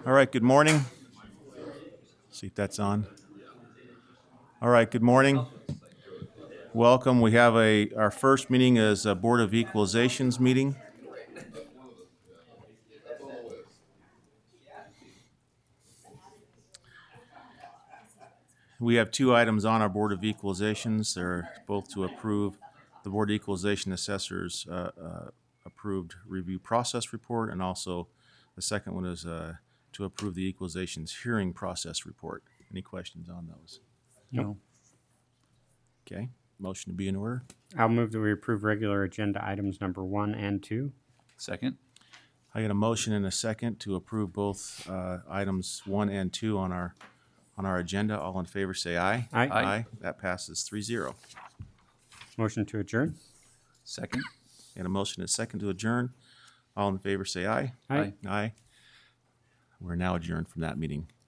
All right, good morning. See if that's on. All right, good morning. Welcome. We have our first meeting is a Board of Equalizations meeting. We have two items on our Board of Equalizations. They're both to approve the Board of Equalization Assessors approved review process report, and also the second one is to approve the Equalizations hearing process report. Any questions on those? No. Okay, motion to be in order. I'll move that we approve regular agenda items number 1 and 2. Second? I got a motion and a second to approve both items 1 and 2 on our agenda. All in favor, say aye. Aye. Aye. That passes 3-0. Motion to adjourn. Second? And a motion and a second to adjourn. All in favor, say aye. Aye. Aye. We're now adjourned from that meeting.